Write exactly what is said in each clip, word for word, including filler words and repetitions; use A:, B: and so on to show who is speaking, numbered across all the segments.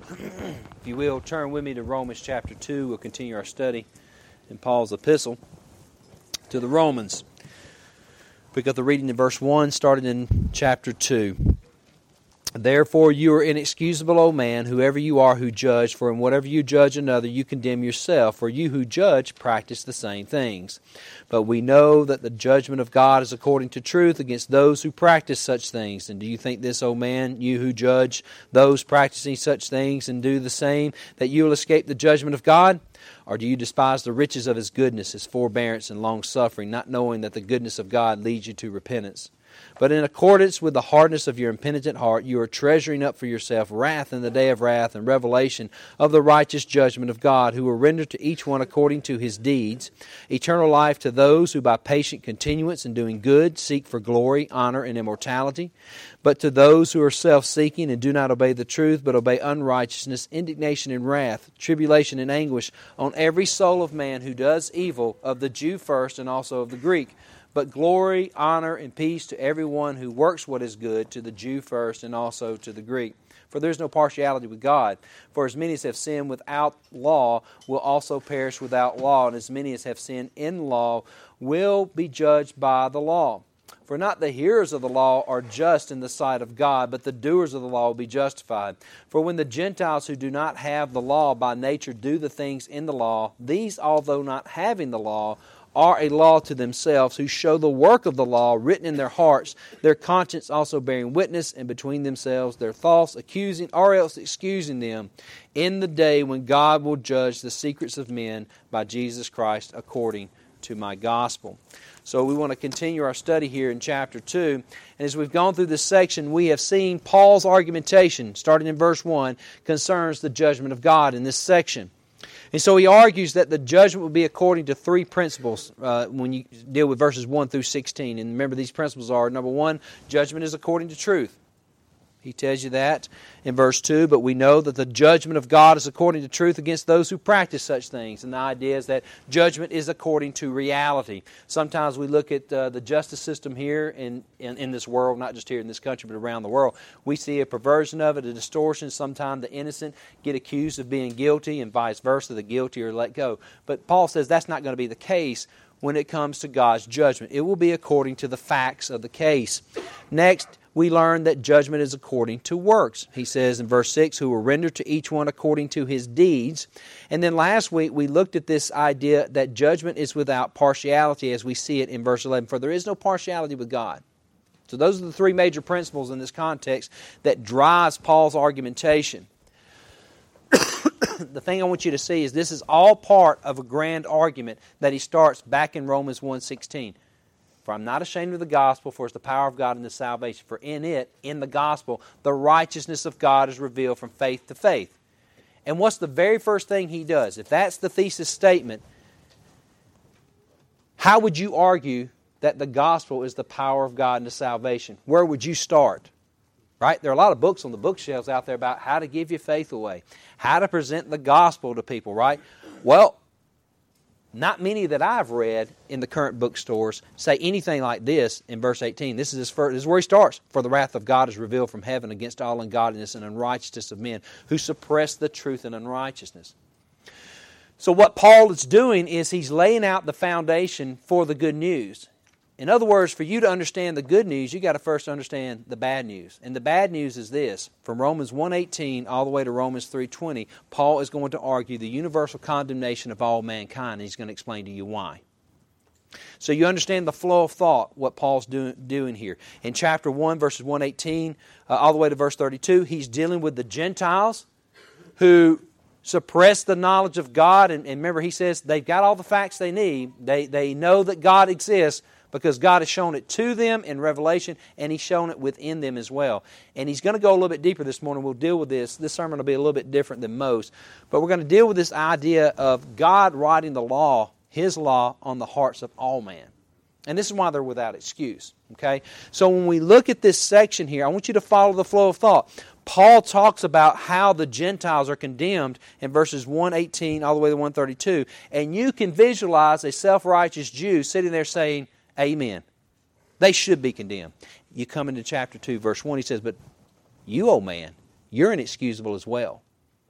A: If you will, turn with me to Romans chapter two. We'll continue our study in Paul's epistle to the Romans. Pick up the reading in verse one, starting in chapter two. Therefore you are inexcusable, O man, whoever you are who judge, for in whatever you judge another you condemn yourself, for you who judge practice the same things. But we know that the judgment of God is according to truth against those who practice such things. And do you think this, O man, you who judge those practicing such things and do the same, that you will escape the judgment of God? Or do you despise the riches of His goodness, His forbearance and long-suffering, not knowing that the goodness of God leads you to repentance? But in accordance with the hardness of your impenitent heart, you are treasuring up for yourself wrath in the day of wrath and revelation of the righteous judgment of God, who will render to each one according to his deeds, eternal life to those who by patient continuance in doing good seek for glory, honor, and immortality. But to those who are self-seeking and do not obey the truth, but obey unrighteousness, indignation and wrath, tribulation and anguish on every soul of man who does evil, of the Jew first and also of the Greek. But glory, honor, and peace to everyone who works what is good, to the Jew first and also to the Greek. For there is no partiality with God. For as many as have sinned without law will also perish without law, and as many as have sinned in law will be judged by the law. For not the hearers of the law are just in the sight of God, but the doers of the law will be justified. For when the Gentiles who do not have the law by nature do the things in the law, these, although not having the law, are a law to themselves, who show the work of the law written in their hearts, their conscience also bearing witness, and between themselves their thoughts accusing or else excusing them, in the day when God will judge the secrets of men by Jesus Christ according to my gospel. So we want to continue our study here in chapter two. And as we've gone through this section, we have seen Paul's argumentation, starting in verse one, concerns the judgment of God in this section. And so he argues that the judgment will be according to three principles uh, when you deal with verses one through sixteen. And remember, these principles are, number one, judgment is according to truth. He tells you that in verse two, but we know that the judgment of God is according to truth against those who practice such things. And the idea is that judgment is according to reality. Sometimes we look at uh, the justice system here in, in, in this world, not just here in this country, but around the world. We see a perversion of it, a distortion. Sometimes the innocent get accused of being guilty and vice versa, the guilty are let go. But Paul says that's not going to be the case when it comes to God's judgment. It will be according to the facts of the case. Next, we learn that judgment is according to works. He says in verse six, who will render to each one according to his deeds. And then last week we looked at this idea that judgment is without partiality as we see it in verse eleven. For there is no partiality with God. So those are the three major principles in this context that drives Paul's argumentation. The thing I want you to see is this is all part of a grand argument that he starts back in Romans one sixteen. For I'm not ashamed of the gospel, for it's the power of God in the salvation. For in it, in the gospel, the righteousness of God is revealed from faith to faith. And what's the very first thing he does? If that's the thesis statement, how would you argue that the gospel is the power of God into salvation? Where would you start? Right? There are a lot of books on the bookshelves out there about how to give your faith away, how to present the gospel to people, right? Well, not many that I've read in the current bookstores say anything like this in verse eighteen. This is, his first, this is where he starts. For the wrath of God is revealed from heaven against all ungodliness and unrighteousness of men who suppress the truth in unrighteousness. So what Paul is doing is he's laying out the foundation for the good news. In other words, for you to understand the good news, you've got to first understand the bad news. And the bad news is this. From Romans one eighteen all the way to Romans three twenty, Paul is going to argue the universal condemnation of all mankind, and he's going to explain to you why. So you understand the flow of thought, what Paul's doing, doing here. In chapter one, verses one eighteen, uh, all the way to verse thirty-two, he's dealing with the Gentiles who suppress the knowledge of God. And, and remember, he says they've got all the facts they need. They, they know that God exists, because God has shown it to them in Revelation, and He's shown it within them as well. And He's going to go a little bit deeper this morning. We'll deal with this. This sermon will be a little bit different than most. But we're going to deal with this idea of God writing the law, His law, on the hearts of all man. And this is why they're without excuse. Okay? So when we look at this section here, I want you to follow the flow of thought. Paul talks about how the Gentiles are condemned in verses one eighteen all the way to one thirty-two. And you can visualize a self-righteous Jew sitting there saying, amen. They should be condemned. You come into chapter two, verse one, he says, but you, O man, you're inexcusable as well.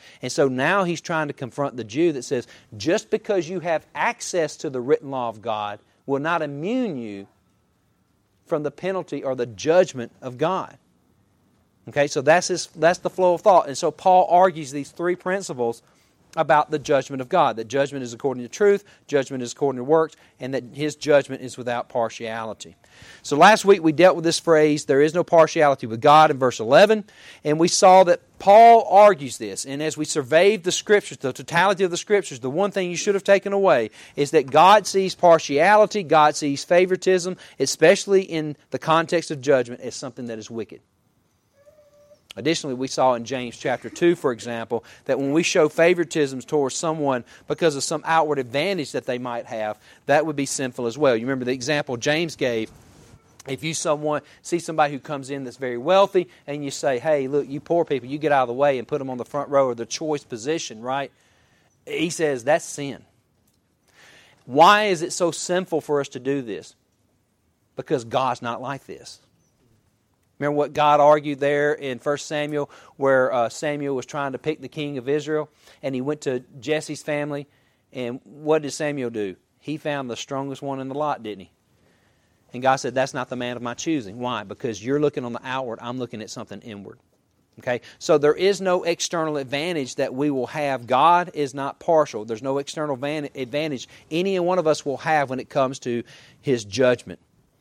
A: And so now he's trying to confront the Jew that says, just because you have access to the written law of God will not immune you from the penalty or the judgment of God. Okay, so that's his, that's the flow of thought. And so Paul argues these three principles about the judgment of God. That judgment is according to truth, judgment is according to works, and that His judgment is without partiality. So last week we dealt with this phrase, there is no partiality with God, in verse eleven, and we saw that Paul argues this. And as we surveyed the Scriptures, the totality of the Scriptures, the one thing you should have taken away is that God sees partiality, God sees favoritism, especially in the context of judgment, as something that is wicked. Additionally, we saw in James chapter two, for example, that when we show favoritisms towards someone because of some outward advantage that they might have, that would be sinful as well. You remember the example James gave. If you someone see somebody who comes in that's very wealthy and you say, hey, look, you poor people, you get out of the way and put them on the front row or the choice position, right? He says that's sin. Why is it so sinful for us to do this? Because God's not like this. Remember what God argued there in First Samuel, where uh, Samuel was trying to pick the king of Israel, and he went to Jesse's family, and what did Samuel do? He found the strongest one in the lot, didn't he? And God said, that's not the man of my choosing. Why? Because you're looking on the outward, I'm looking at something inward. Okay? So there is no external advantage that we will have. God is not partial. There's no external advantage any one of us will have when it comes to His judgment.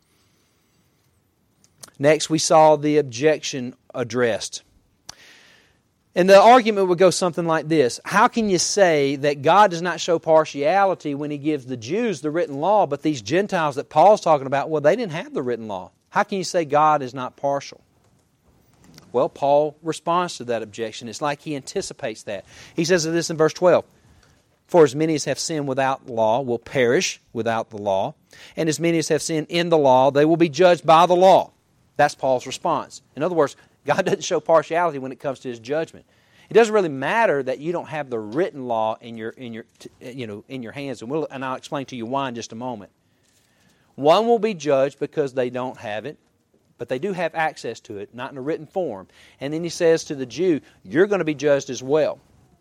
A: Next, we saw the objection addressed. And the argument would go something like this. How can you say that God does not show partiality when He gives the Jews the written law, but these Gentiles that Paul's talking about, well, they didn't have the written law. How can you say God is not partial? Well, Paul responds to that objection. It's like he anticipates that. He says this in verse twelve. For as many as have sinned without law will perish without the law, and as many as have sinned in the law, they will be judged by the law. That's Paul's response. In other words, God doesn't show partiality when it comes to His judgment. It doesn't really matter that you don't have the written law in your in your you know in your hands, and we'll and I'll explain to you why in just a moment. One will be judged because they don't have it, but they do have access to it, not in a written form. And then he says to the Jew, you're going to be judged as well.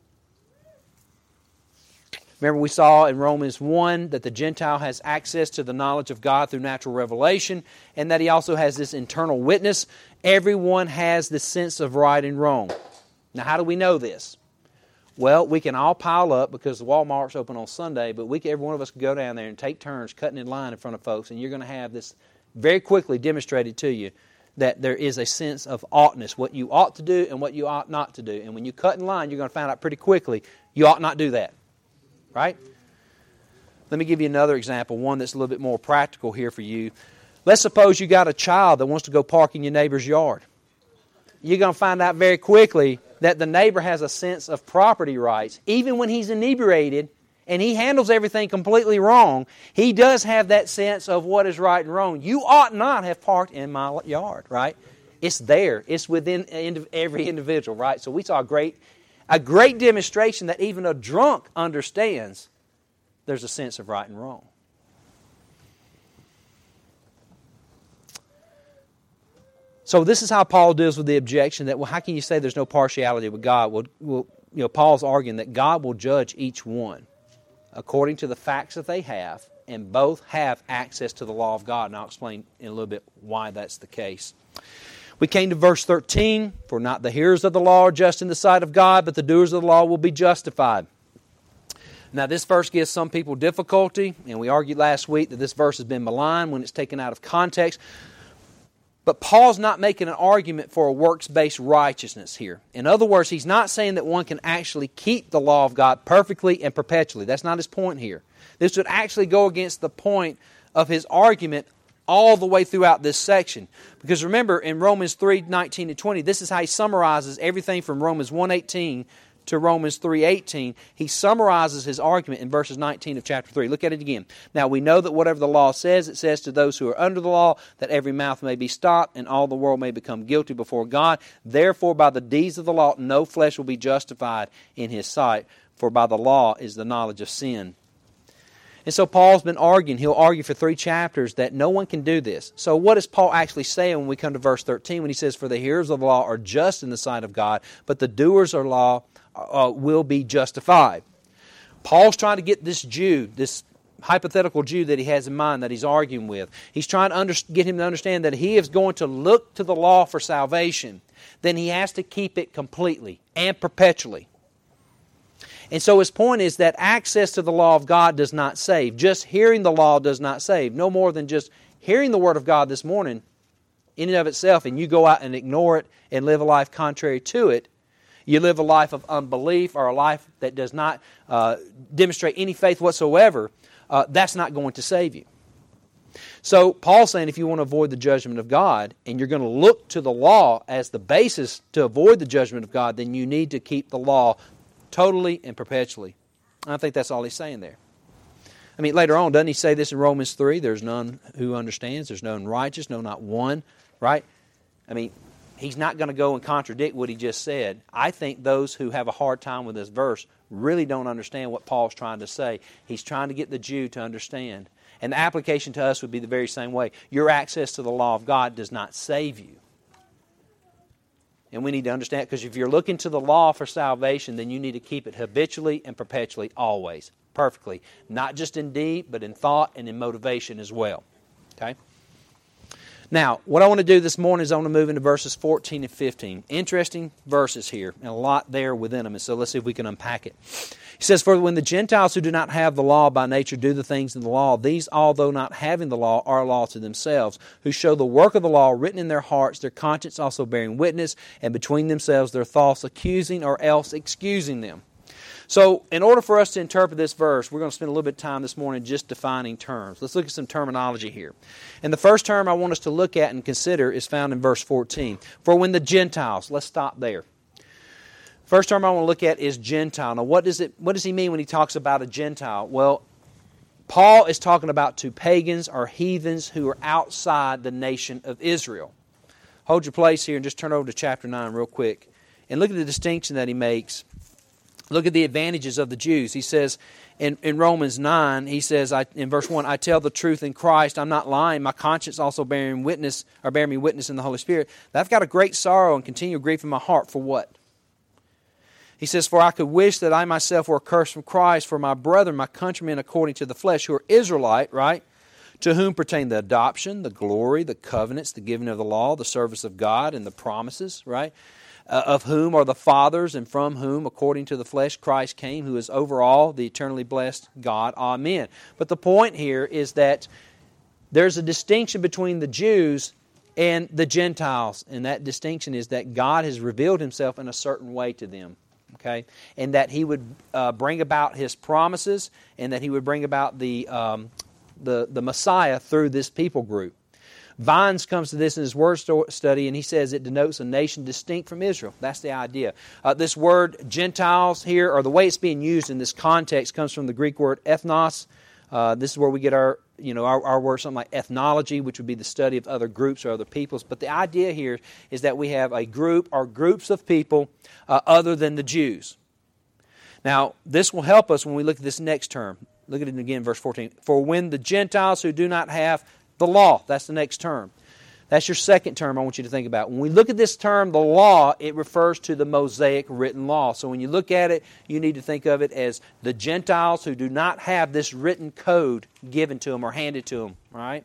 A: Remember we saw in Romans one that the Gentile has access to the knowledge of God through natural revelation, and that he also has this internal witness. Everyone has the sense of right and wrong. Now how do we know this? Well, we can all pile up because the Walmart's open on Sunday, but we can, every one of us can go down there and take turns cutting in line in front of folks, and you're going to have this very quickly demonstrated to you that there is a sense of oughtness, what you ought to do and what you ought not to do. And when you cut in line, you're going to find out pretty quickly you ought not do that. Right? Let me give you another example, one that's a little bit more practical here for you. Let's suppose you got a child that wants to go park in your neighbor's yard. You're going to find out very quickly that the neighbor has a sense of property rights. Even when he's inebriated and he handles everything completely wrong, he does have that sense of what is right and wrong. You ought not have parked in my yard, right? It's there. It's within every individual, right? So we saw a great A great demonstration that even a drunk understands there's a sense of right and wrong. So this is how Paul deals with the objection that, well, how can you say there's no partiality with God? Well, well you know, Paul's arguing that God will judge each one according to the facts that they have, and both have access to the law of God. And I'll explain in a little bit why that's the case. We came to verse thirteen, for not the hearers of the law are just in the sight of God, but the doers of the law will be justified. Now this verse gives some people difficulty, and we argued last week that this verse has been maligned when it's taken out of context. But Paul's not making an argument for a works-based righteousness here. In other words, he's not saying that one can actually keep the law of God perfectly and perpetually. That's not his point here. This would actually go against the point of his argument all the way throughout this section. Because remember, in Romans three nineteen and twenty, this is how he summarizes everything from Romans one eighteen to Romans three eighteen. He summarizes his argument in verses nineteen of chapter three. Look at it again. Now we know that whatever the law says, it says to those who are under the law, that every mouth may be stopped, and all the world may become guilty before God. Therefore, by the deeds of the law, no flesh will be justified in His sight, for by the law is the knowledge of sin. And so Paul's been arguing. He'll argue for three chapters that no one can do this. So what is Paul actually saying when we come to verse thirteen when he says, "For the hearers of the law are just in the sight of God, but the doers of the law uh, will be justified"? Paul's trying to get this Jew, this hypothetical Jew that he has in mind that he's arguing with. He's trying to under, get him to understand that he is going to look to the law for salvation. Then he has to keep it completely and perpetually. And so his point is that access to the law of God does not save. Just hearing the law does not save. No more than just hearing the Word of God this morning in and of itself, and you go out and ignore it and live a life contrary to it. You live a life of unbelief or a life that does not uh, demonstrate any faith whatsoever. Uh, that's not going to save you. So Paul's saying if you want to avoid the judgment of God and you're going to look to the law as the basis to avoid the judgment of God, then you need to keep the law totally and perpetually. I think that's all he's saying there. I mean, later on, doesn't he say this in Romans three? There's none who understands. There's none righteous. No, not one. Right? I mean, he's not going to go and contradict what he just said. I think those who have a hard time with this verse really don't understand what Paul's trying to say. He's trying to get the Jew to understand. And the application to us would be the very same way. Your access to the law of God does not save you. And we need to understand, because if you're looking to the law for salvation, then you need to keep it habitually and perpetually, always, perfectly. Not just in deed, but in thought and in motivation as well. Okay? Now, what I want to do this morning is I want to move into verses fourteen and fifteen. Interesting verses here, and a lot there within them. And so let's see if we can unpack it. He says, "For when the Gentiles who do not have the law by nature do the things in the law, these, although not having the law, are a law to themselves, who show the work of the law written in their hearts, their conscience also bearing witness, and between themselves their thoughts accusing or else excusing them." So, in order for us to interpret this verse, we're going to spend a little bit of time this morning just defining terms. Let's look at some terminology here. And the first term I want us to look at and consider is found in verse fourteen. For when the Gentiles, let's stop there. First term I want to look at is Gentile. Now, what does it? What does he mean when he talks about a Gentile? Well, Paul is talking about to pagans or heathens who are outside the nation of Israel. Hold your place here and just turn over to chapter nine real quick. And look at the distinction that he makes. Look at the advantages of the Jews. He says in, in Romans nine, he says I, in verse one, "I tell the truth in Christ, I'm not lying. My conscience also bearing witness, or bearing me witness in the Holy Spirit, that I've got a great sorrow and continual grief in my heart." For what? He says, "For I could wish that I myself were accursed from Christ for my brethren, my countrymen according to the flesh, who are Israelite," right? "To whom pertain the adoption, the glory, the covenants, the giving of the law, the service of God, and the promises," right? Uh, "of whom are the fathers, and from whom, according to the flesh, Christ came, who is over all, the eternally blessed God. Amen." But the point here is that there's a distinction between the Jews and the Gentiles, and that distinction is that God has revealed Himself in a certain way to them. Okay, and that He would uh, bring about His promises, and that He would bring about the um, the the Messiah through this people group. Vines comes to this in his word study, and he says it denotes a nation distinct from Israel. That's the idea. Uh, this word Gentiles here, or the way it's being used in this context, comes from the Greek word ethnos. Uh, this is where we get our, you know, our, our word, something like ethnology, which would be the study of other groups or other peoples. But the idea here is that we have a group or groups of people uh, other than the Jews. Now, this will help us when we look at this next term. Look at it again, verse fourteen. "For when the Gentiles who do not have the law," that's the next term. That's your second term I want you to think about. When we look at this term, the law, it refers to the Mosaic written law. So when you look at it, you need to think of it as the Gentiles who do not have this written code given to them or handed to them, right?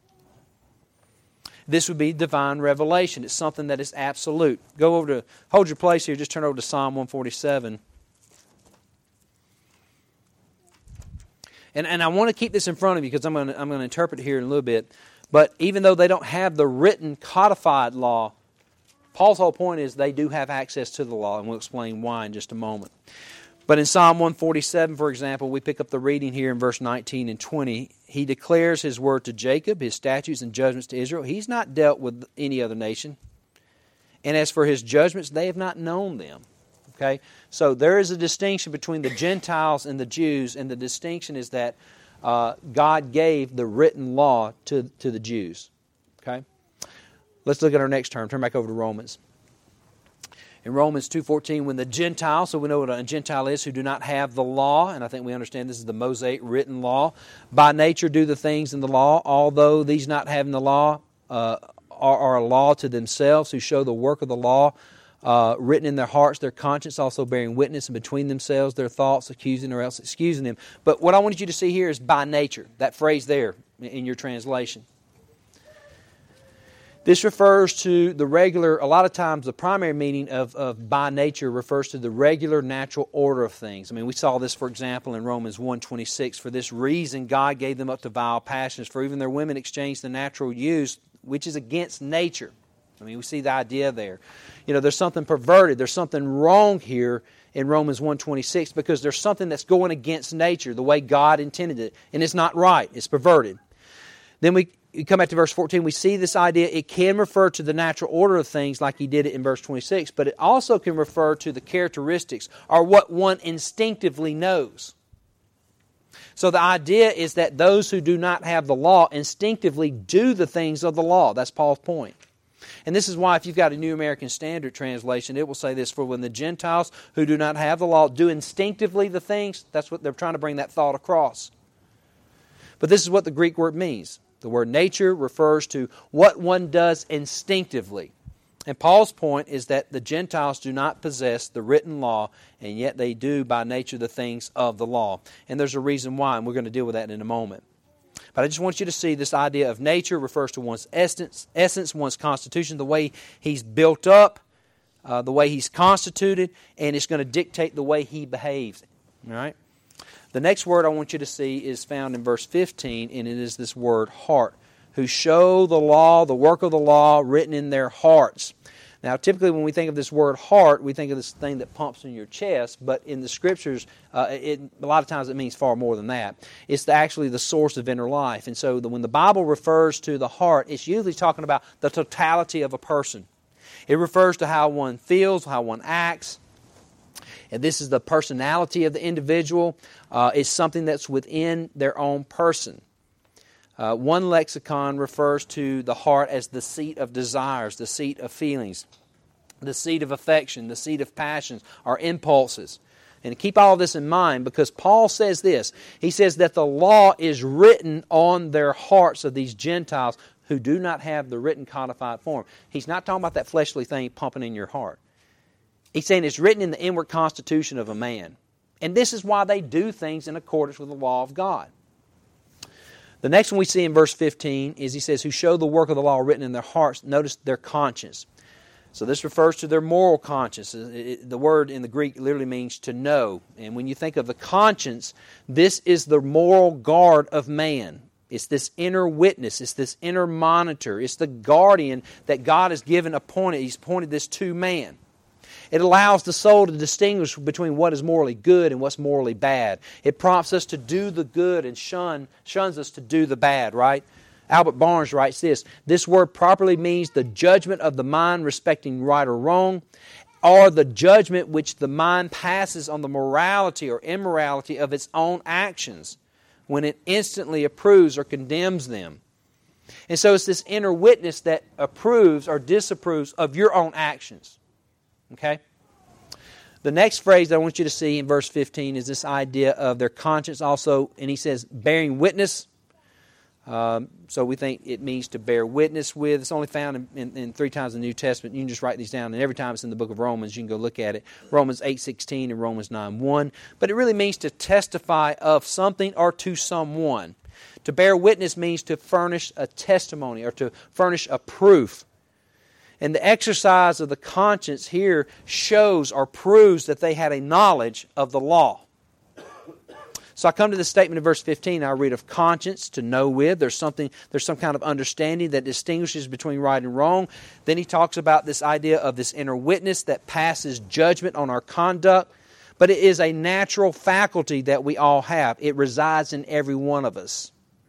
A: This would be divine revelation. It's something that is absolute. Go over to, hold your place here, just turn over to Psalm one forty-seven. And, and I want to keep this in front of you because I'm going to, I'm going to interpret it here in a little bit. But even though they don't have the written codified law, Paul's whole point is they do have access to the law, and we'll explain why in just a moment. But in Psalm one forty-seven, for example, we pick up the reading here in verse nineteen and twenty. He declares His word to Jacob, His statutes and judgments to Israel. He's not dealt with any other nation. And as for His judgments, they have not known them. Okay, so there is a distinction between the Gentiles and the Jews, and the distinction is that uh, God gave the written law to, to the Jews. Okay, let's look at our next term. Turn back over to Romans. In Romans two fourteen, when the Gentiles, so we know what a Gentile is, who do not have the law, and I think we understand this is the Mosaic written law, by nature do the things in the law, although these not having the law uh, are, are a law to themselves, who show the work of the law uh, written in their hearts, their conscience also bearing witness, and between themselves their thoughts accusing or else excusing them. But what I wanted you to see here is by nature, that phrase there in your translation. This refers to the regular, a lot of times the primary meaning of, of by nature refers to the regular natural order of things. I mean, we saw this, for example, in Romans one twenty-six. For this reason, God gave them up to vile passions, for even their women exchanged the natural use, which is against nature. I mean, we see the idea there. You know, there's something perverted. There's something wrong here in Romans one twenty-six because there's something that's going against nature, the way God intended it. And it's not right. It's perverted. Then we You come back to verse fourteen, we see this idea. It can refer to the natural order of things like he did it in verse twenty-six, but it also can refer to the characteristics or what one instinctively knows. So the idea is that those who do not have the law instinctively do the things of the law. That's Paul's point. And this is why if you've got a New American Standard translation, it will say this, for when the Gentiles who do not have the law do instinctively the things, that's what they're trying to bring that thought across. But this is what the Greek word means. The word nature refers to what one does instinctively. And Paul's point is that the Gentiles do not possess the written law, and yet they do by nature the things of the law. And there's a reason why, and we're going to deal with that in a moment. But I just want you to see this idea of nature refers to one's essence, essence one's constitution, the way he's built up, uh, the way he's constituted, and it's going to dictate the way he behaves. All right? The next word I want you to see is found in verse fifteen, and it is this word heart, who show the law, the work of the law written in their hearts. Now, typically when we think of this word heart, we think of this thing that pumps in your chest, but in the Scriptures, uh, it, a lot of times it means far more than that. It's the, actually the source of inner life. And so the, when the Bible refers to the heart, it's usually talking about the totality of a person. It refers to how one feels, how one acts. And this is the personality of the individual. Uh, it's something that's within their own person. Uh, one lexicon refers to the heart as the seat of desires, the seat of feelings, the seat of affection, the seat of passions, or impulses. And keep all this in mind because Paul says this. He says that the law is written on their hearts of these Gentiles who do not have the written codified form. He's not talking about that fleshly thing pumping in your heart. He's saying it's written in the inward constitution of a man. And this is why they do things in accordance with the law of God. The next one we see in verse fifteen is he says, who show the work of the law written in their hearts. Notice their conscience. So this refers to their moral conscience. It, it, the word in the Greek literally means to know. And when you think of the conscience, this is the moral guard of man. It's this inner witness. It's this inner monitor. It's the guardian that God has given appointed. He's appointed this to man. It allows the soul to distinguish between what is morally good and what's morally bad. It prompts us to do the good and shun, shuns us to do the bad, right? Albert Barnes writes this, this word properly means the judgment of the mind respecting right or wrong, or the judgment which the mind passes on the morality or immorality of its own actions when it instantly approves or condemns them. And so it's this inner witness that approves or disapproves of your own actions. Okay? The next phrase that I want you to see in verse fifteen is this idea of their conscience also, and he says, bearing witness. Um, so we think it means to bear witness with. It's only found in, in, in three times in the New Testament. You can just write these down, and every time it's in the book of Romans, you can go look at it. Romans eight sixteen and Romans nine one. But it really means to testify of something or to someone. To bear witness means to furnish a testimony or to furnish a proof. And the exercise of the conscience here shows or proves that they had a knowledge of the law. So I come to this statement in verse fifteen. I read of conscience, to know with. There's something, there's some kind of understanding that distinguishes between right and wrong. Then he talks about this idea of this inner witness that passes judgment on our conduct. But it is a natural faculty that we all have. It resides in every one of us.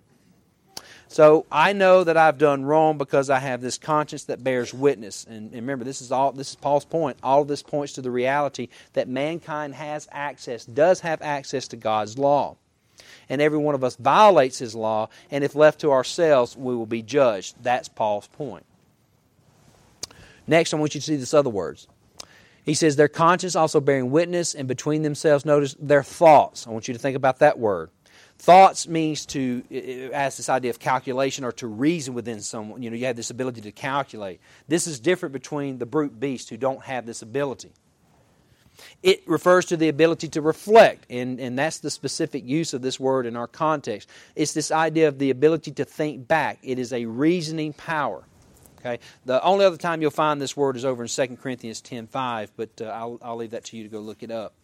A: So I know that I've done wrong because I have this conscience that bears witness. And, and remember, this is all. This is Paul's point. All of this points to the reality that mankind has access, does have access to God's law. And every one of us violates His law, and if left to ourselves, we will be judged. That's Paul's point. Next, I want you to see this other words. He says, their conscience also bearing witness, and between themselves, notice, their thoughts. I want you to think about that word. Thoughts means to, it has this idea of calculation or to reason within someone. You know, you have this ability to calculate. This is different between the brute beasts who don't have this ability. It refers to the ability to reflect, and, and that's the specific use of this word in our context. It's this idea of the ability to think back. It is a reasoning power. Okay. The only other time you'll find this word is over in Second Corinthians ten five, but uh, I'll, I'll leave that to you to go look it up.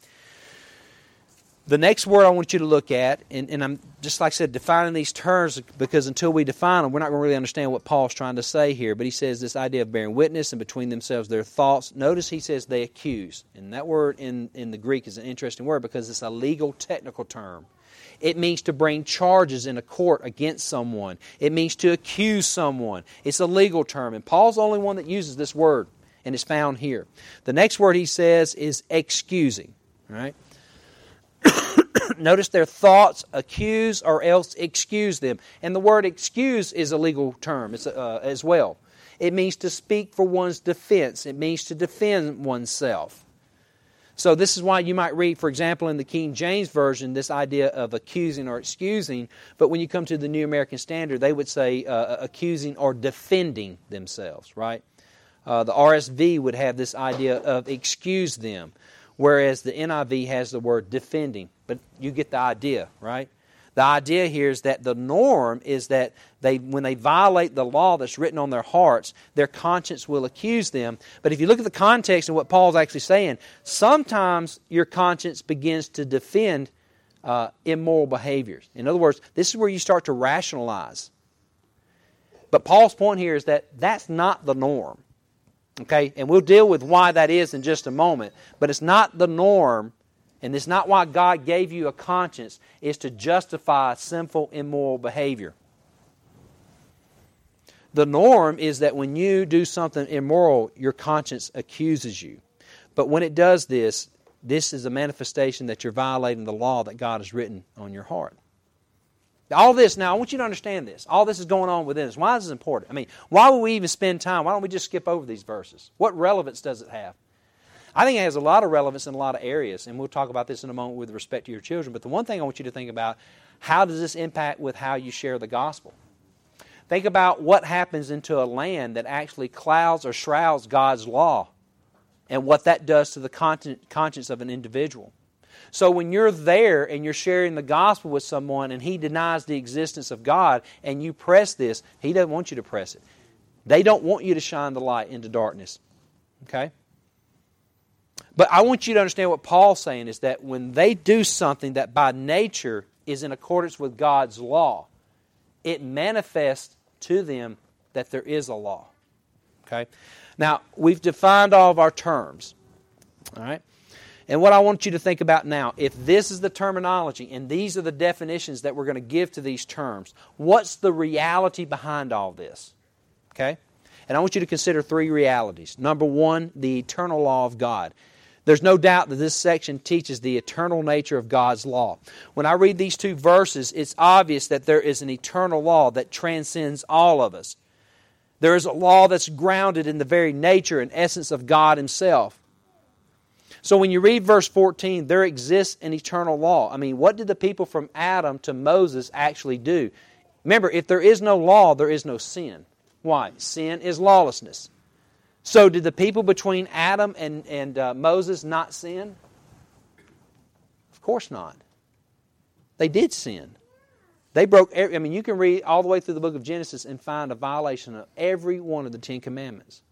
A: The next word I want you to look at, and, and I'm just like I said, defining these terms, because until we define them, we're not going to really understand what Paul's trying to say here. But he says this idea of bearing witness and between themselves their thoughts. Notice he says they accuse. And that word in, in the Greek is an interesting word because it's a legal technical term. It means to bring charges in a court against someone. It means to accuse someone. It's a legal term. And Paul's the only one that uses this word, and it's found here. The next word he says is excusing. All right? Notice their thoughts accuse or else excuse them. And the word excuse is a legal term uh, as well. It means to speak for one's defense. It means to defend oneself. So this is why you might read, for example, in the King James Version, this idea of accusing or excusing. But when you come to the New American Standard, they would say uh, accusing or defending themselves, right? Uh, the R S V would have this idea of excuse them, whereas the N I V has the word defending. But you get the idea, right? The idea here is that the norm is that they, when they violate the law that's written on their hearts, their conscience will accuse them. But if you look at the context and what Paul's actually saying, sometimes your conscience begins to defend uh, immoral behaviors. In other words, this is where you start to rationalize. But Paul's point here is that that's not the norm. Okay? And we'll deal with why that is in just a moment. But it's not the norm. And it's not why God gave you a conscience, is to justify sinful, immoral behavior. The norm is that when you do something immoral, your conscience accuses you. But when it does this, this is a manifestation that you're violating the law that God has written on your heart. All this, now I want you to understand this. All this is going on within us. Why is this important? I mean, why would we even spend time? Why don't we just skip over these verses? What relevance does it have? I think it has a lot of relevance in a lot of areas, and we'll talk about this in a moment with respect to your children. But the one thing I want you to think about, how does this impact with how you share the gospel? Think about what happens into a land that actually clouds or shrouds God's law and what that does to the conscience of an individual. So when you're there and you're sharing the gospel with someone and he denies the existence of God and you press this, he doesn't want you to press it. They don't want you to shine the light into darkness. Okay? But I want you to understand what Paul's saying is that when they do something that by nature is in accordance with God's law, it manifests to them that there is a law. Okay? Now, we've defined all of our terms. All right? And what I want you to think about now, if this is the terminology and these are the definitions that we're going to give to these terms, what's the reality behind all this? Okay? And I want you to consider three realities. Number one, the eternal law of God. There's no doubt that this section teaches the eternal nature of God's law. When I read these two verses, it's obvious that there is an eternal law that transcends all of us. There is a law that's grounded in the very nature and essence of God Himself. So when you read verse fourteen, there exists an eternal law. I mean, what did the people from Adam to Moses actually do? Remember, if there is no law, there is no sin. Why? Sin is lawlessness. So did the people between Adam and, and uh, Moses not sin? Of course not. They did sin. They broke every, I mean, you can read all the way through the book of Genesis and find a violation of every one of the Ten Commandments.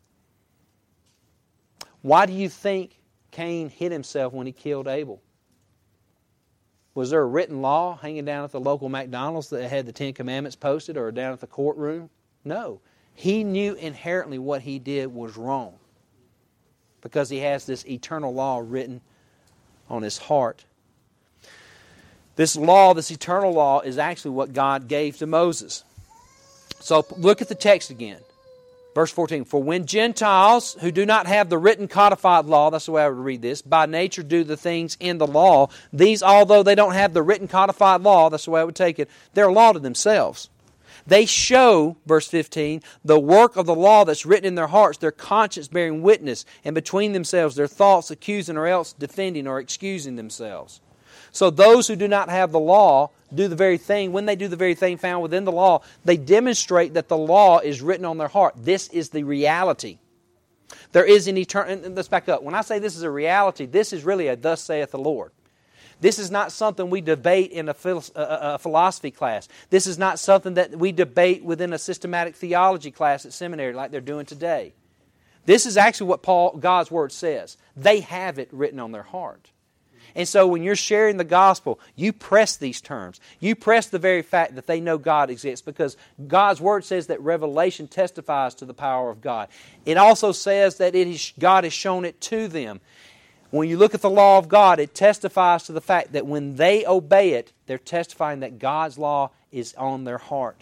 A: Why do you think Cain hit himself when he killed Abel? Was there a written law hanging down at the local McDonald's that had the Ten Commandments posted or down at the courtroom? No. He knew inherently what he did was wrong because he has this eternal law written on his heart. This law, this eternal law, is actually what God gave to Moses. So look at the text again. Verse fourteen, for when Gentiles who do not have the written codified law, that's the way I would read this, by nature do the things in the law, these, although they don't have the written codified law, that's the way I would take it, they're a law to themselves. They show, verse fifteen, the work of the law that's written in their hearts, their conscience bearing witness, and between themselves their thoughts accusing or else defending or excusing themselves. So those who do not have the law do the very thing. When they do the very thing found within the law, they demonstrate that the law is written on their heart. This is the reality. There is an eternal... And let's back up. When I say this is a reality, this is really a thus saith the Lord. This is not something we debate in a philosophy class. This is not something that we debate within a systematic theology class at seminary like they're doing today. This is actually what Paul, God's Word says. They have it written on their heart. And so when you're sharing the gospel, you press these terms. You press the very fact that they know God exists, because God's Word says that revelation testifies to the power of God. It also says that it is, God has shown it to them. When you look at the law of God, it testifies to the fact that when they obey it, they're testifying that God's law is on their heart.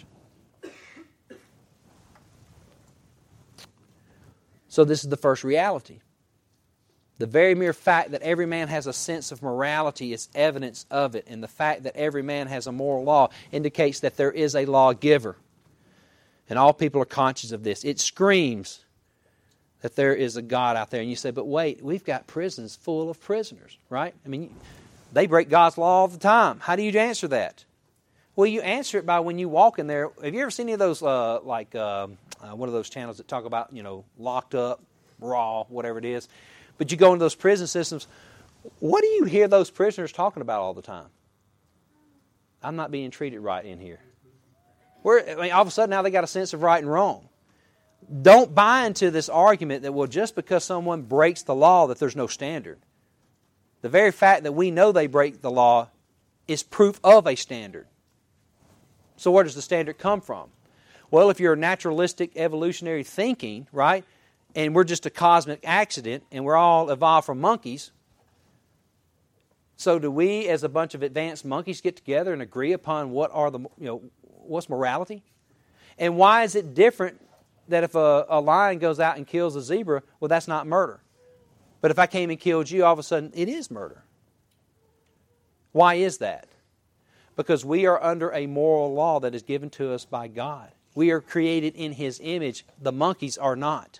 A: So this is the first reality. The very mere fact that every man has a sense of morality is evidence of it. And the fact that every man has a moral law indicates that there is a lawgiver. And all people are conscious of this. It screams that there is a God out there. And you say, but wait, we've got prisons full of prisoners, right? I mean, they break God's law all the time. How do you answer that? Well, you answer it by when you walk in there. Have you ever seen any of those, uh, like, uh, uh, one of those channels that talk about, you know, locked up, raw, whatever it is? But you go into those prison systems, what do you hear those prisoners talking about all the time? I'm not being treated right in here. We're, I mean, all of a sudden now they got a sense of right and wrong. Don't buy into this argument that, well, just because someone breaks the law that there's no standard. The very fact that we know they break the law is proof of a standard. So where does the standard come from? Well, if you're a naturalistic evolutionary thinking, right, and we're just a cosmic accident and we're all evolved from monkeys, so do we as a bunch of advanced monkeys get together and agree upon what are the, you know, what's morality? And why is it different that if a, a lion goes out and kills a zebra, well, that's not murder. But if I came and killed you, all of a sudden, it is murder. Why is that? Because we are under a moral law that is given to us by God. We are created in His image. The monkeys are not.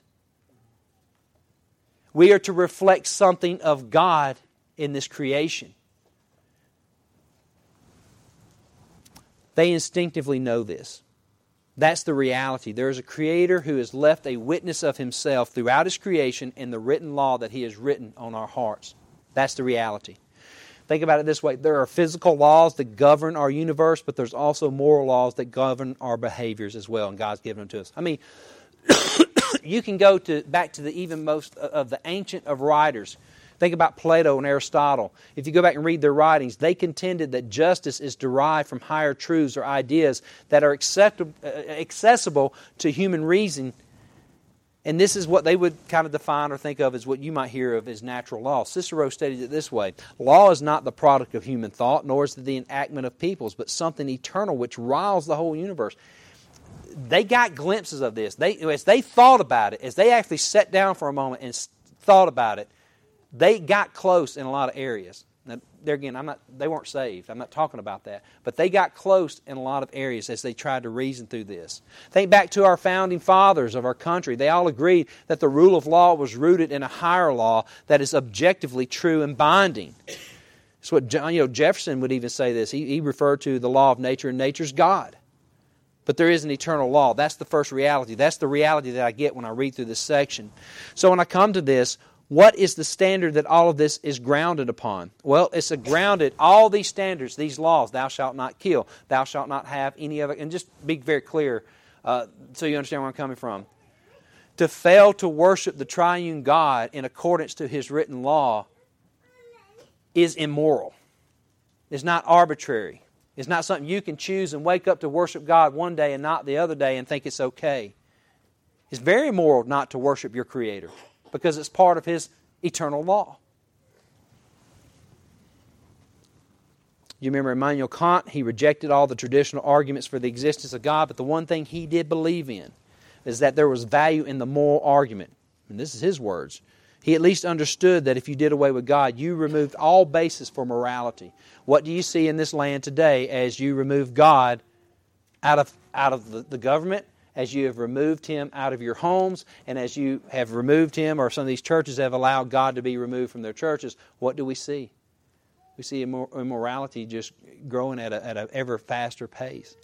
A: We are to reflect something of God in this creation. They instinctively know this. That's the reality. There is a Creator who has left a witness of Himself throughout His creation and the written law that He has written on our hearts. That's the reality. Think about it this way. There are physical laws that govern our universe, but there's also moral laws that govern our behaviors as well, and God's given them to us. I mean, you can go to back to the even most of the ancient of writers. Think about Plato and Aristotle. If you go back and read their writings, they contended that justice is derived from higher truths or ideas that are acceptable, accessible to human reason. And this is what they would kind of define or think of as what you might hear of as natural law. Cicero stated it this way: law is not the product of human thought, nor is it the enactment of peoples, but something eternal which riles the whole universe. They got glimpses of this. They, as they thought about it, as they actually sat down for a moment and thought about it, they got close in a lot of areas. Now, there again, I'm not. They weren't saved. I'm not talking about that. But they got close in a lot of areas as they tried to reason through this. Think back to our founding fathers of our country. They all agreed that the rule of law was rooted in a higher law that is objectively true and binding. It's what John, you know, Jefferson would even say this. He, he referred to the law of nature, and nature's God. But there is an eternal law. That's the first reality. That's the reality that I get when I read through this section. So when I come to this, what is the standard that all of this is grounded upon? Well, it's a grounded, all these standards, these laws, thou shalt not kill, thou shalt not have any other, and just be very clear uh, so you understand where I'm coming from. To fail to worship the triune God in accordance to His written law is immoral. It's not arbitrary. It's not something you can choose and wake up to worship God one day and not the other day and think it's okay. It's very immoral not to worship your Creator, because it's part of His eternal law. You remember Immanuel Kant, he rejected all the traditional arguments for the existence of God, but the one thing he did believe in is that there was value in the moral argument. And this is his words. He at least understood that if you did away with God, you removed all basis for morality. What do you see in this land today as you remove God out of, out of the, the government, as you have removed him out of your homes, and as you have removed him, or some of these churches have allowed God to be removed from their churches, what do we see? We see immorality just growing at a, at an ever faster pace.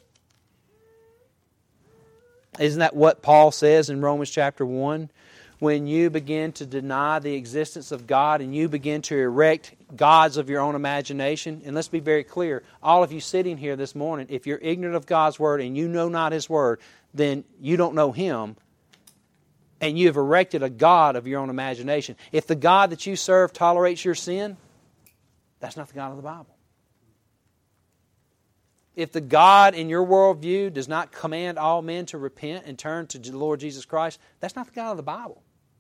A: Isn't that what Paul says in Romans chapter one? When you begin to deny the existence of God and you begin to erect gods of your own imagination, and let's be very clear, all of you sitting here this morning, if you're ignorant of God's Word and you know not His Word, then you don't know Him, and you have erected a God of your own imagination. If the God that you serve tolerates your sin, that's not the God of the Bible. If the God in your worldview does not command all men to repent and turn to the Lord Jesus Christ, that's not the God of the Bible.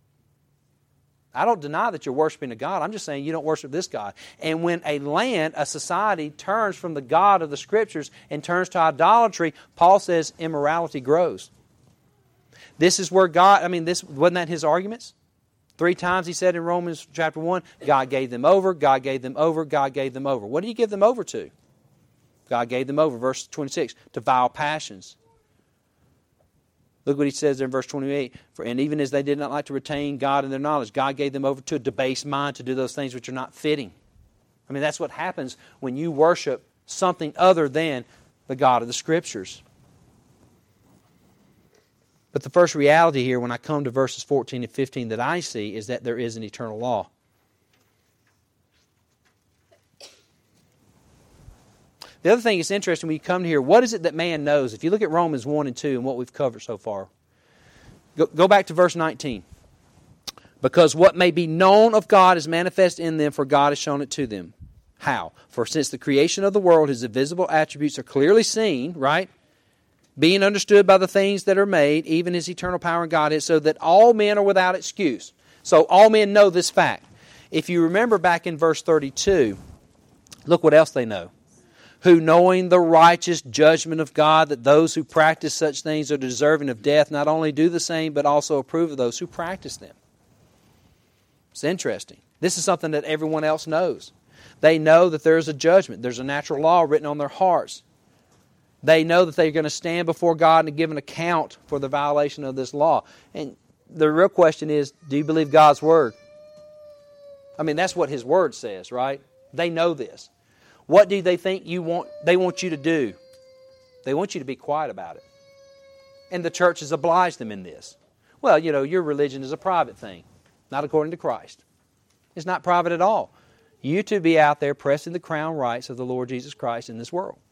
A: I don't deny that you're worshiping a God. I'm just saying you don't worship this God. And when a land, a society, turns from the God of the Scriptures and turns to idolatry, Paul says immorality grows. This is where God, I mean, this wasn't that his arguments? Three times he said in Romans chapter one, God gave them over, God gave them over, God gave them over. What did He give them over to? God gave them over, verse twenty-six, to vile passions. Look what he says there in verse twenty-eight. For, and even as they did not like to retain God in their knowledge, God gave them over to a debased mind to do those things which are not fitting. I mean, that's what happens when you worship something other than the God of the Scriptures. But the first reality here, when I come to verses fourteen and fifteen, that I see is that there is an eternal law. The other thing that's interesting when you come here, what is it that man knows? If you look at Romans one and two and what we've covered so far, go, go back to verse nineteen. Because what may be known of God is manifest in them, for God has shown it to them. How? For since the creation of the world, His invisible attributes are clearly seen, right? Being understood by the things that are made, even His eternal power and Godhead, so that all men are without excuse. So all men know this fact. If you remember back in verse thirty-two, look what else they know. Who, knowing the righteous judgment of God, that those who practice such things are deserving of death, not only do the same, but also approve of those who practice them. It's interesting. This is something that everyone else knows. They know that there is a judgment. There's a natural law written on their hearts. They know that they're going to stand before God and give an account for the violation of this law. And the real question is, do you believe God's Word? I mean, that's what His Word says, right? They know this. What do they think you want? They want you to do? They want you to be quiet about it. And the church has obliged them in this. Well, you know, your religion is a private thing, not according to Christ. It's not private at all. You to be out there pressing the crown rights of the Lord Jesus Christ in this world.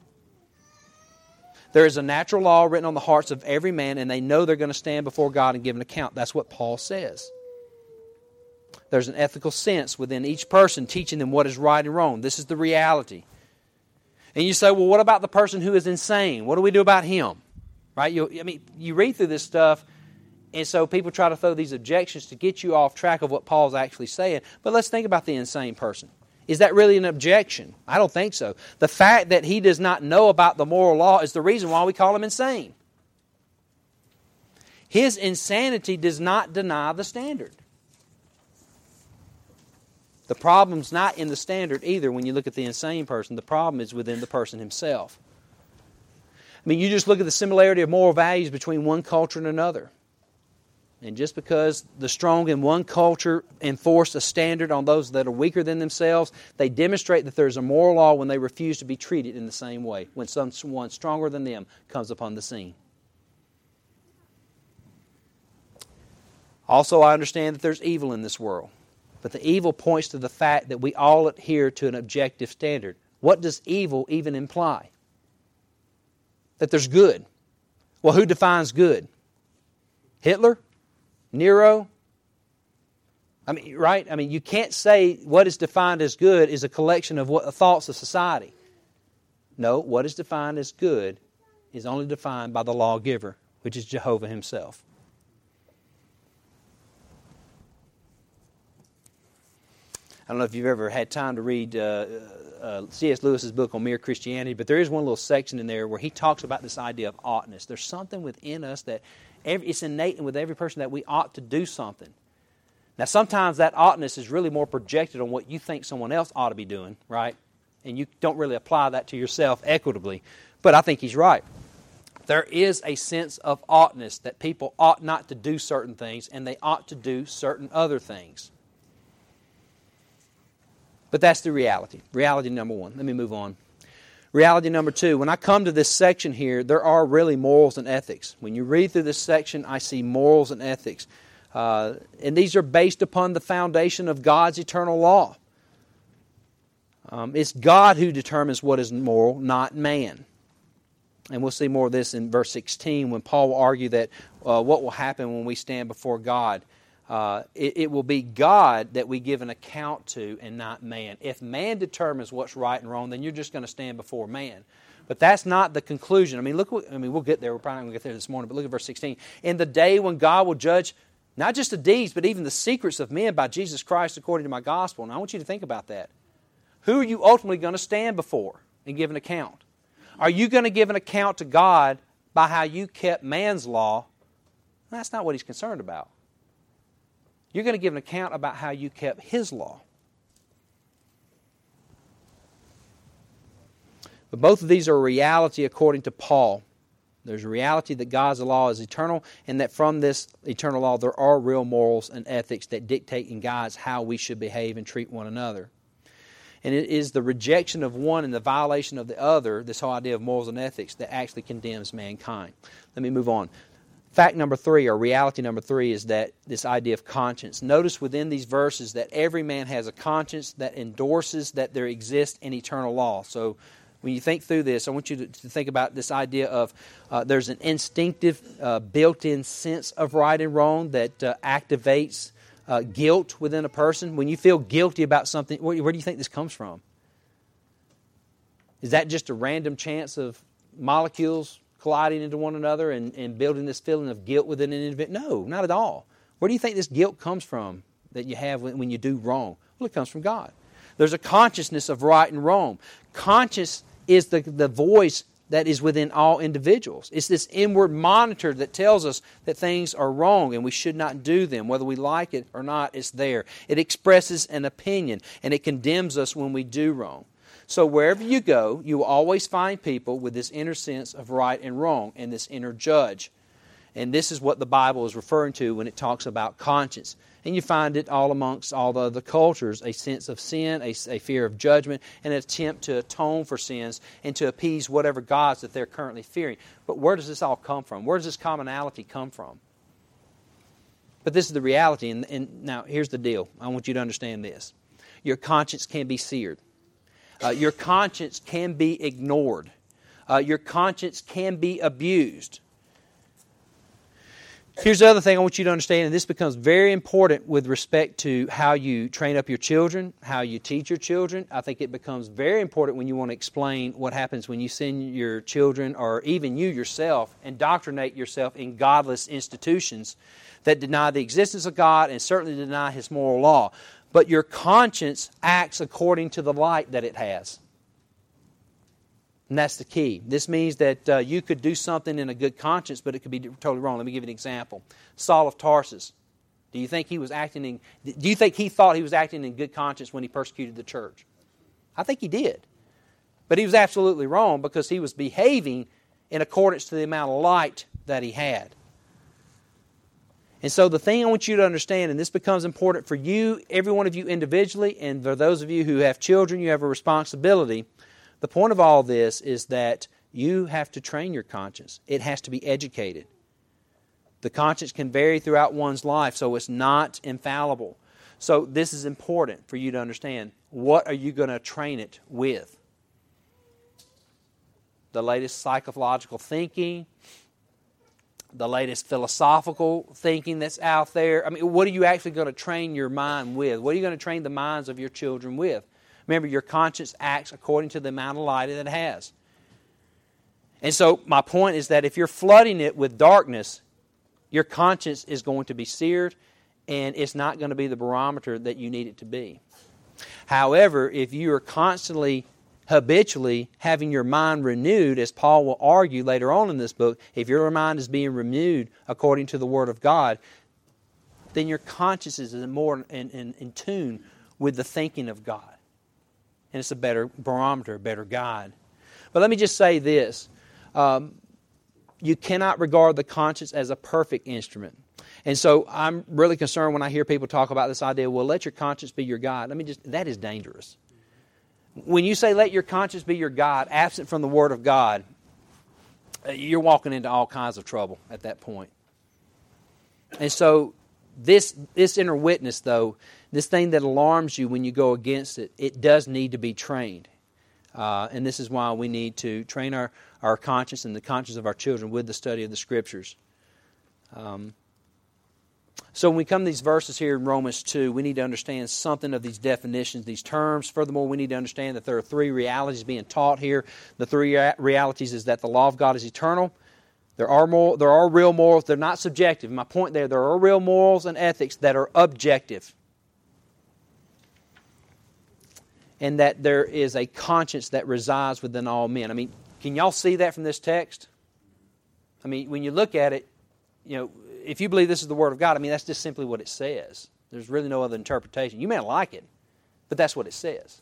A: There is a natural law written on the hearts of every man, and they know they're going to stand before God and give an account. That's what Paul says. There's an ethical sense within each person teaching them what is right and wrong. This is the reality. And you say, well, what about the person who is insane? What do we do about him? Right? You, I mean, you read through this stuff, and so people try to throw these objections to get you off track of what Paul's actually saying. But let's think about the insane person. Is that really an objection? I don't think so. The fact that he does not know about the moral law is the reason why we call him insane. His insanity does not deny the standard. The problem's not in the standard either when you look at the insane person. The problem is within the person himself. I mean, you just look at the similarity of moral values between one culture and another. And just because the strong in one culture enforce a standard on those that are weaker than themselves, they demonstrate that there's a moral law when they refuse to be treated in the same way, when someone stronger than them comes upon the scene. Also, I understand that there's evil in this world. But the evil points to the fact that we all adhere to an objective standard. What does evil even imply? That there's good. Well, who defines good? Hitler? Nero? I mean, right? I mean, you can't say what is defined as good is a collection of what, thoughts of society. No, what is defined as good is only defined by the lawgiver, which is Jehovah Himself. I don't know if you've ever had time to read uh, uh, C S Lewis's book on Mere Christianity, but there is one little section in there where he talks about this idea of oughtness. There's something within us that every, it's innate with every person that we ought to do something. Now, sometimes that oughtness is really more projected on what you think someone else ought to be doing, right? And you don't really apply that to yourself equitably. But I think he's right. There is a sense of oughtness, that people ought not to do certain things and they ought to do certain other things. But that's the reality. Reality number one. Let me move on. Reality number two. When I come to this section here, there are really morals and ethics. When you read through this section, I see morals and ethics. Uh, and these are based upon the foundation of God's eternal law. Um, it's God who determines what is moral, not man. And we'll see more of this in verse sixteen when Paul will argue that uh, what will happen when we stand before God. Uh, it, it will be God that we give an account to and not man. If man determines what's right and wrong, then you're just going to stand before man. But that's not the conclusion. I mean, look. What, I mean, we'll get there. We're probably not going to get there this morning. But look at verse sixteen. In the day when God will judge not just the deeds, but even the secrets of men by Jesus Christ according to my gospel. And I want you to think about that. Who are you ultimately going to stand before and give an account? Are you going to give an account to God by how you kept man's law? That's not what He's concerned about. You're going to give an account about how you kept His law. But both of these are a reality according to Paul. There's a reality that God's law is eternal, and that from this eternal law there are real morals and ethics that dictate and guides how we should behave and treat one another. And it is the rejection of one and the violation of the other, this whole idea of morals and ethics, that actually condemns mankind. Let me move on. Fact number three, or reality number three, is that this idea of conscience. Notice within these verses that every man has a conscience that endorses that there exists an eternal law. So when you think through this, I want you to, to think about this idea of uh, there's an instinctive, uh, built-in sense of right and wrong that uh, activates Uh, guilt within a person. When you feel guilty about something, where, where do you think this comes from? Is that just a random chance of molecules colliding into one another and, and building this feeling of guilt within an individual? No, not at all. Where do you think this guilt comes from that you have when, when you do wrong? Well, it comes from God. There's a consciousness of right and wrong. Conscious is the, the voice that is within all individuals. It's this inward monitor that tells us that things are wrong and we should not do them. Whether we like it or not, it's there. It expresses an opinion and it condemns us when we do wrong. So wherever you go, you will always find people with this inner sense of right and wrong and this inner judge. And this is what the Bible is referring to when it talks about conscience. And you find it all amongst all the other cultures, a sense of sin, a, a fear of judgment, and an attempt to atone for sins and to appease whatever gods that they're currently fearing. But where does this all come from? Where does this commonality come from? But this is the reality, and, and now here's the deal. I want you to understand this. Your conscience can be seared. Uh, your conscience can be ignored. Uh, your conscience can be abused. Here's the other thing I want you to understand, and this becomes very important with respect to how you train up your children, how you teach your children. I think it becomes very important when you want to explain what happens when you send your children, or even you yourself, indoctrinate yourself in godless institutions that deny the existence of God and certainly deny His moral law. But your conscience acts according to the light that it has. And that's the key. This means that uh, you could do something in a good conscience, but it could be totally wrong. Let me give you an example. Saul of Tarsus. Do you think he was acting in? Do you think he thought he was acting in good conscience when he persecuted the church? I think he did, but he was absolutely wrong because he was behaving in accordance to the amount of light that he had. And so the thing I want you to understand, and this becomes important for you, every one of you individually, and for those of you who have children, you have a responsibility. The point of all this is that you have to train your conscience. It has to be educated. The conscience can vary throughout one's life, so it's not infallible. So this is important for you to understand. What are you going to train it with? The latest psychological thinking, the latest philosophical thinking that's out there. I mean, what are you actually going to train your mind with? What are you going to train the minds of your children with? Remember, your conscience acts according to the amount of light that it has. And so my point is that if you're flooding it with darkness, your conscience is going to be seared, and it's not going to be the barometer that you need it to be. However, if you are constantly, habitually having your mind renewed, as Paul will argue later on in this book, if your mind is being renewed according to the Word of God, then your conscience is more in, in, in tune with the thinking of God. And it's a better barometer, a better guide. But let me just say this. Um, you cannot regard the conscience as a perfect instrument. And so I'm really concerned when I hear people talk about this idea, well, let your conscience be your guide. Let me just, that is dangerous. When you say let your conscience be your guide, absent from the Word of God, you're walking into all kinds of trouble at that point. And so this this inner witness, though, this thing that alarms you when you go against it, it does need to be trained. Uh, and this is why we need to train our, our conscience and the conscience of our children with the study of the Scriptures. Um, so when we come to these verses here in Romans two, we need to understand something of these definitions, these terms. Furthermore, we need to understand that there are three realities being taught here. The three realities is that the law of God is eternal. There are moral, there are real morals. They're not subjective. My point there, there are real morals and ethics that are objective. And that there is a conscience that resides within all men. I mean, can y'all see that from this text? I mean, when you look at it, you know, if you believe this is the Word of God, I mean, that's just simply what it says. There's really no other interpretation. You may not like it, but that's what it says.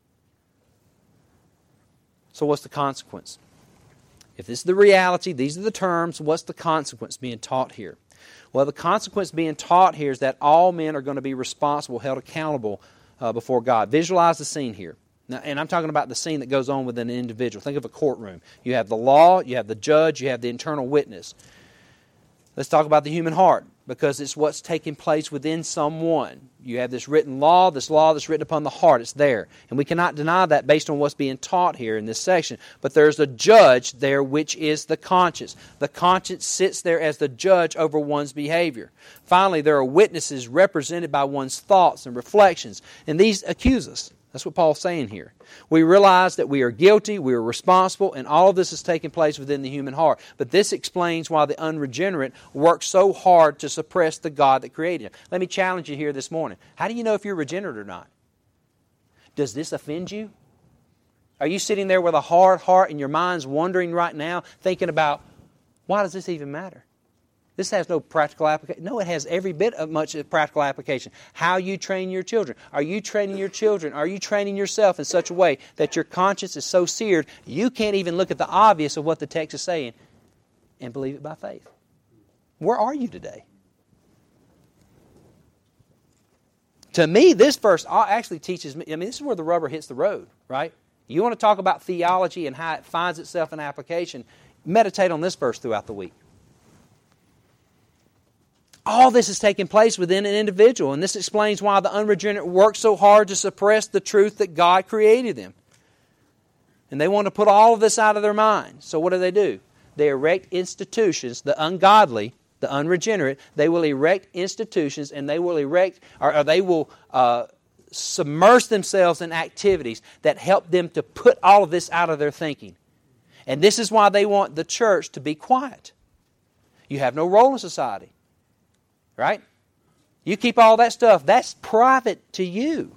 A: So what's the consequence? If this is the reality, these are the terms, what's the consequence being taught here? Well, the consequence being taught here is that all men are going to be responsible, held accountable uh, before God. Visualize the scene here. Now, and I'm talking about the scene that goes on within an individual. Think of a courtroom. You have the law, you have the judge, you have the internal witness. Let's talk about the human heart, because it's what's taking place within someone. You have this written law, this law that's written upon the heart. It's there. And we cannot deny that based on what's being taught here in this section. But there's a judge there, which is the conscience. The conscience sits there as the judge over one's behavior. Finally, there are witnesses represented by one's thoughts and reflections. And these accuse us. That's what Paul's saying here. We realize that we are guilty, we are responsible, and all of this is taking place within the human heart. But this explains why the unregenerate works so hard to suppress the God that created him. Let me challenge you here this morning. How do you know if you're regenerate or not? Does this offend you? Are you sitting there with a hard heart and your mind's wondering right now, thinking about, why does this even matter? This has no practical application. No, it has every bit of much practical application. How you train your children. Are you training your children? Are you training yourself in such a way that your conscience is so seared you can't even look at the obvious of what the text is saying and believe it by faith? Where are you today? To me, this verse actually teaches me, I mean, this is where the rubber hits the road, right? You want to talk about theology and how it finds itself in application, meditate on this verse throughout the week. All this is taking place within an individual, and this explains why the unregenerate work so hard to suppress the truth that God created them. And they want to put all of this out of their mind. So what do they do? They erect institutions, the ungodly, the unregenerate, they will erect institutions and they will erect, or, or they will uh, submerge themselves in activities that help them to put all of this out of their thinking. And this is why they want the church to be quiet. You have no role in society. Right? You keep all that stuff. That's private to you.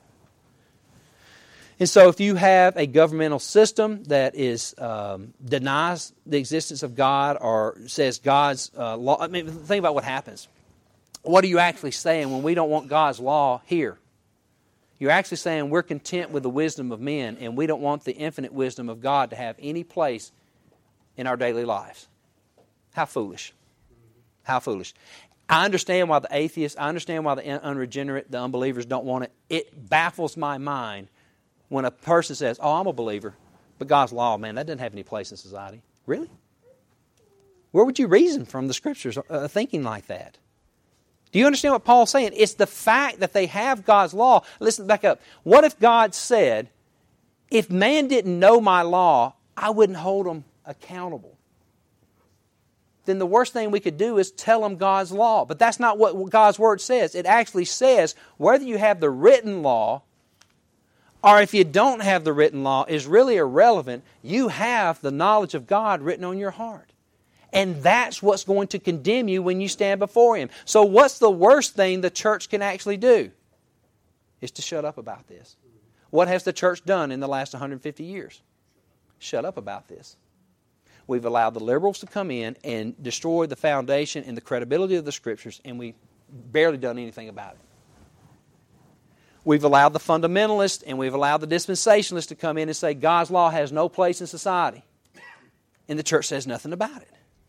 A: And so if you have a governmental system that is um, denies the existence of God or says God's uh, law, I mean, think about what happens. What are you actually saying when we don't want God's law here? You're actually saying we're content with the wisdom of men and we don't want the infinite wisdom of God to have any place in our daily lives. How foolish. How foolish. I understand why the atheists, I understand why the unregenerate, the unbelievers don't want it. It baffles my mind when a person says, oh, I'm a believer, but God's law, man, that doesn't have any place in society. Really? Where would you reason from the Scriptures uh, thinking like that? Do you understand what Paul's saying? It's the fact that they have God's law. Listen, back up. What if God said, if man didn't know my law, I wouldn't hold them accountable? Then the worst thing we could do is tell them God's law. But that's not what God's Word says. It actually says whether you have the written law or if you don't have the written law is really irrelevant. You have the knowledge of God written on your heart. And that's what's going to condemn you when you stand before Him. So what's the worst thing the church can actually do? Is to shut up about this. What has the church done in the last one hundred fifty years? Shut up about this. We've allowed the liberals to come in and destroy the foundation and the credibility of the Scriptures, and we've barely done anything about it. We've allowed the fundamentalists and we've allowed the dispensationalists to come in and say God's law has no place in society. And the church says nothing about it.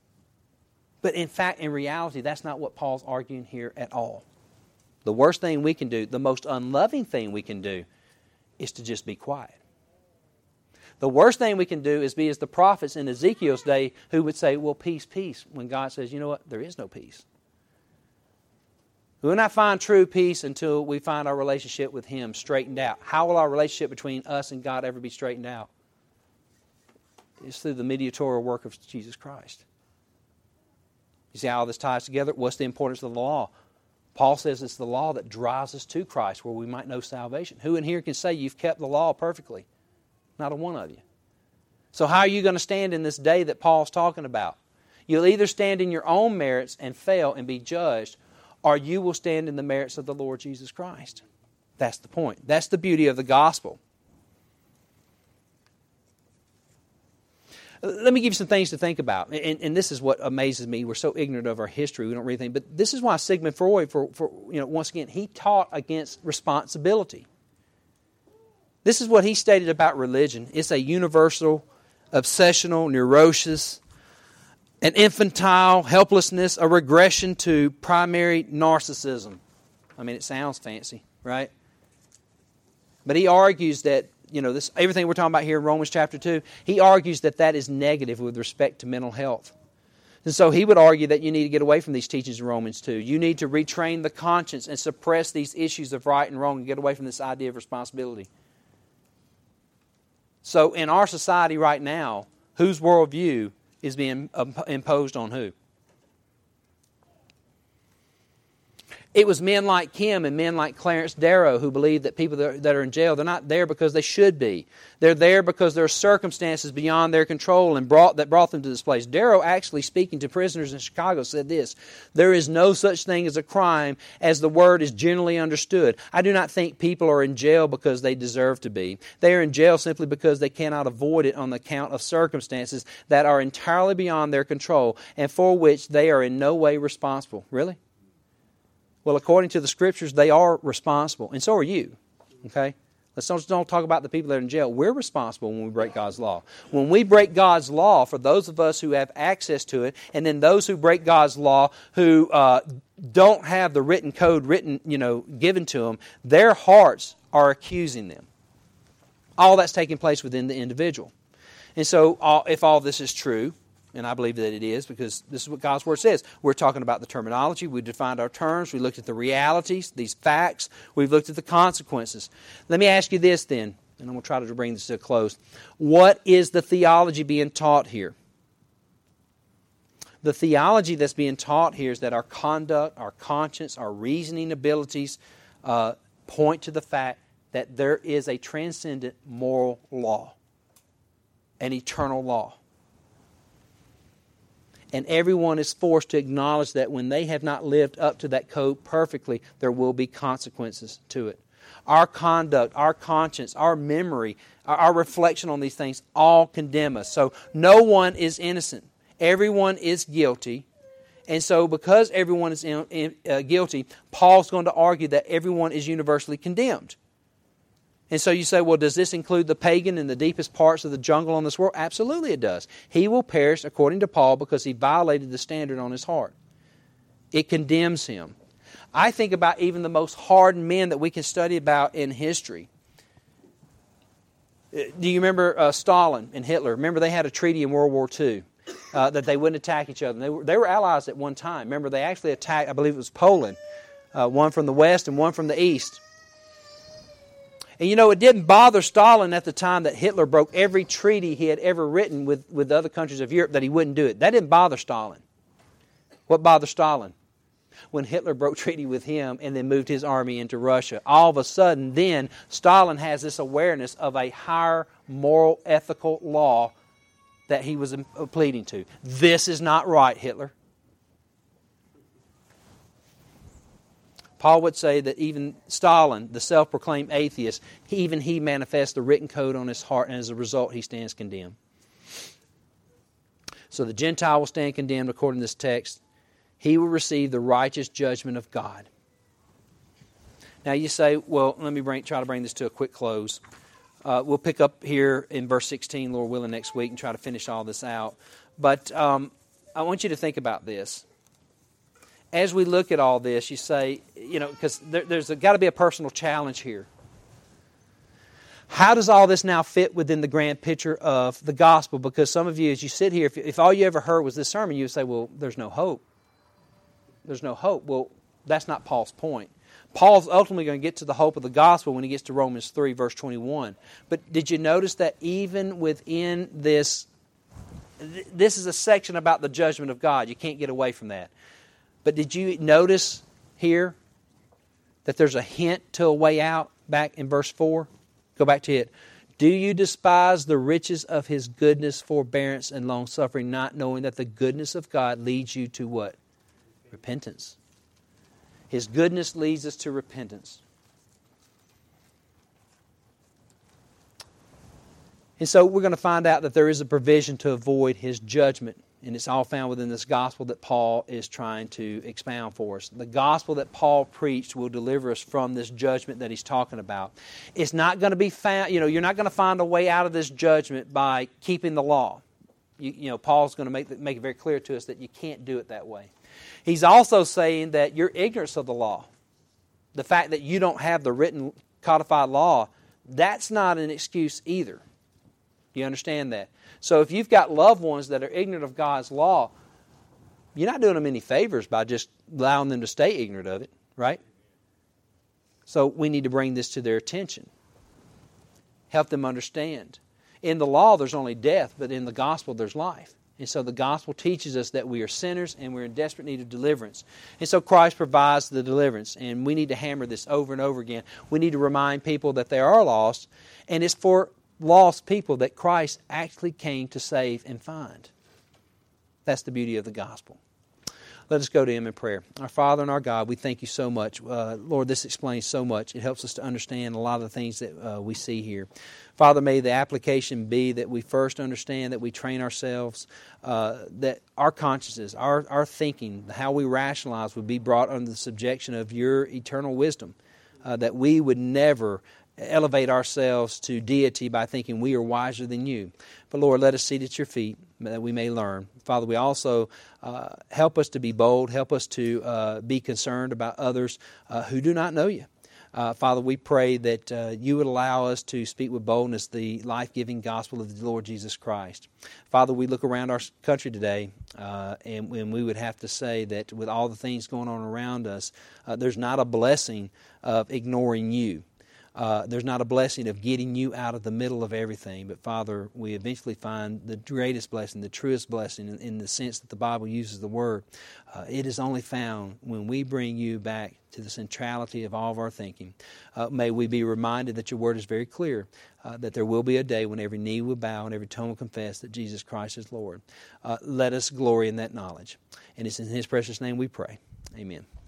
A: But in fact, in reality, that's not what Paul's arguing here at all. The worst thing we can do, the most unloving thing we can do, is to just be quiet. The worst thing we can do is be as the prophets in Ezekiel's day who would say, well, peace, peace, when God says, you know what, there is no peace. We will not find true peace until we find our relationship with Him straightened out. How will our relationship between us and God ever be straightened out? It's through the mediatorial work of Jesus Christ. You see how all this ties together? What's the importance of the law? Paul says it's the law that drives us to Christ where we might know salvation. Who in here can say you've kept the law perfectly? Not a one of you. So how are you going to stand in this day that Paul's talking about? You'll either stand in your own merits and fail and be judged, or you will stand in the merits of the Lord Jesus Christ. That's the point. That's the beauty of the gospel. Let me give you some things to think about. And, and this is what amazes me. We're so ignorant of our history, we don't really think. But this is why Sigmund Freud, for, for you know, once again, he taught against responsibility. This is what he stated about religion. It's a universal, obsessional neurosis, an infantile helplessness, a regression to primary narcissism. I mean, it sounds fancy, right? But he argues that, you know, this everything we're talking about here in Romans chapter two, he argues that that is negative with respect to mental health. And so he would argue that you need to get away from these teachings in Romans two. You need to retrain the conscience and suppress these issues of right and wrong and get away from this idea of responsibility. So in our society right now, whose worldview is being imposed on who? It was men like him and men like Clarence Darrow who believed that people that are in jail, they're not there because they should be. They're there because there are circumstances beyond their control and brought that brought them to this place. Darrow, actually speaking to prisoners in Chicago, said this: there is no such thing as a crime as the word is generally understood. I do not think people are in jail because they deserve to be. They are in jail simply because they cannot avoid it on the account of circumstances that are entirely beyond their control and for which they are in no way responsible. Really? Well, according to the Scriptures, they are responsible, and so are you. Okay? Let's don't, don't talk about the people that are in jail. We're responsible when we break God's law. When we break God's law, for those of us who have access to it, and then those who break God's law who uh, don't have the written code written, you know, given to them, their hearts are accusing them. All that's taking place within the individual. And so, all, if all this is true, and I believe that it is, because this is what God's Word says. We're talking about the terminology. We defined our terms. We looked at the realities, these facts. We've looked at the consequences. Let me ask you this then, and I'm going to try to bring this to a close. What is the theology being taught here? The theology that's being taught here is that our conduct, our conscience, our reasoning abilities uh, point to the fact that there is a transcendent moral law, an eternal law. And everyone is forced to acknowledge that when they have not lived up to that code perfectly, there will be consequences to it. Our conduct, our conscience, our memory, our, our reflection on these things all condemn us. So no one is innocent. Everyone is guilty. And so because everyone is in, in, uh, guilty, Paul's going to argue that everyone is universally condemned. And so you say, well, does this include the pagan in the deepest parts of the jungle on this world? Absolutely it does. He will perish, according to Paul, because he violated the standard on his heart. It condemns him. I think about even the most hardened men that we can study about in history. Do you remember uh, Stalin and Hitler? Remember they had a treaty in World War Two uh, that they wouldn't attack each other. They were, they were allies at one time. Remember, they actually attacked, I believe it was Poland, uh, one from the west and one from the east. And you know, it didn't bother Stalin at the time that Hitler broke every treaty he had ever written with, with other countries of Europe that he wouldn't do it. That didn't bother Stalin. What bothered Stalin? When Hitler broke treaty with him and then moved his army into Russia. All of a sudden, then, Stalin has this awareness of a higher moral, ethical law that he was pleading to. This is not right, Hitler. Paul would say that even Stalin, the self-proclaimed atheist, he, even he manifests the written code on his heart, and as a result, he stands condemned. So the Gentile will stand condemned according to this text. He will receive the righteous judgment of God. Now you say, well, let me bring, try to bring this to a quick close. Uh, we'll pick up here in verse sixteen, Lord willing, next week and try to finish all this out. But um, I want you to think about this. As we look at all this, you say, you know, because there, there's got to be a personal challenge here. How does all this now fit within the grand picture of the gospel? Because some of you, as you sit here, if, if all you ever heard was this sermon, you would say, well, there's no hope. There's no hope. Well, that's not Paul's point. Paul's ultimately going to get to the hope of the gospel when he gets to Romans three, verse twenty-one. But did you notice that even within this, th- this is a section about the judgment of God. You can't get away from that. But did you notice here that there's a hint to a way out back in verse four? Go back to it. Do you despise the riches of His goodness, forbearance, and long-suffering, not knowing that the goodness of God leads you to what? Repentance. His goodness leads us to repentance. And so we're going to find out that there is a provision to avoid His judgment. And it's all found within this gospel that Paul is trying to expound for us. The gospel that Paul preached will deliver us from this judgment that he's talking about. It's not going to be found, you know, you're not going to find a way out of this judgment by keeping the law. You, you know, Paul's going to make, make it very clear to us that you can't do it that way. He's also saying that your ignorance of the law, the fact that you don't have the written codified law, that's not an excuse either. You understand that? So if you've got loved ones that are ignorant of God's law, you're not doing them any favors by just allowing them to stay ignorant of it, right? So we need to bring this to their attention. Help them understand. In the law, there's only death, but in the gospel, there's life. And so the gospel teaches us that we are sinners and we're in desperate need of deliverance. And so Christ provides the deliverance. And we need to hammer this over and over again. We need to remind people that they are lost. And it's for lost people that Christ actually came to save and find. That's the beauty of the gospel. Let us go to Him in prayer. Our Father and our God, we thank You so much. Uh, Lord, this explains so much. It helps us to understand a lot of the things that uh, we see here. Father, may the application be that we first understand, that we train ourselves, uh, that our consciences, our, our thinking, how we rationalize would be brought under the subjection of Your eternal wisdom, uh, that we would never elevate ourselves to deity by thinking we are wiser than You. But Lord, let us sit at Your feet that we may learn. Father, we also uh, help us to be bold, help us to uh, be concerned about others uh, who do not know You. Uh, Father, we pray that uh, You would allow us to speak with boldness the life-giving gospel of the Lord Jesus Christ. Father, we look around our country today uh, and, and we would have to say that with all the things going on around us, uh, there's not a blessing of ignoring You. Uh, there's not a blessing of getting You out of the middle of everything. But Father, we eventually find the greatest blessing, the truest blessing in, in the sense that the Bible uses the word. Uh, it is only found when we bring You back to the centrality of all of our thinking. Uh, may we be reminded that Your word is very clear, uh, that there will be a day when every knee will bow and every tongue will confess that Jesus Christ is Lord. Uh, let us glory in that knowledge. And it's in His precious name we pray. Amen.